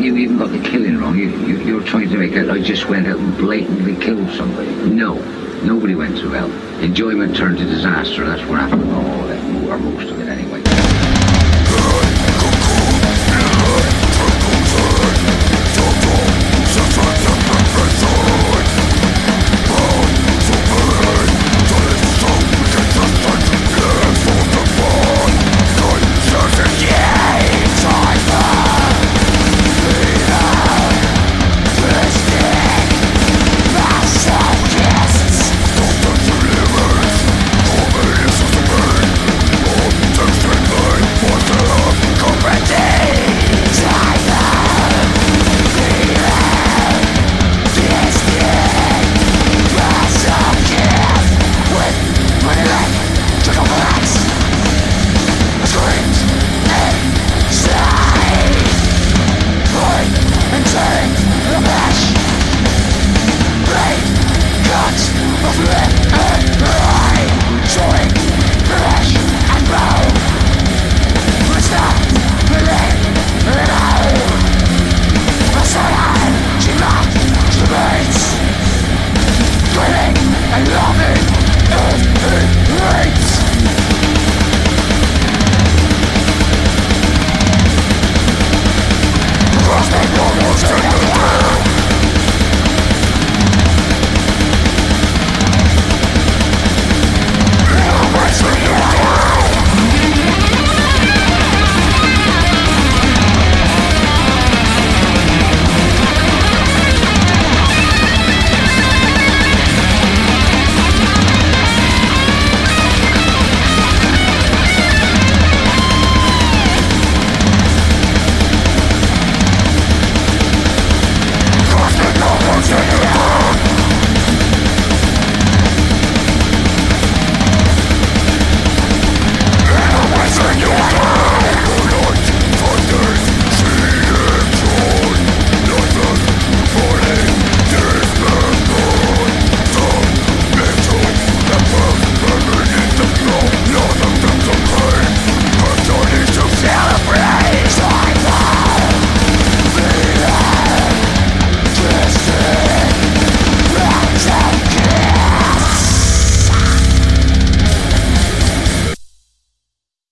you even got the killing wrong. You're trying to make out I just went out and blatantly killed somebody. No, nobody went through hell. Enjoyment turned to disaster. That's what happened. All that, or most of it anyway.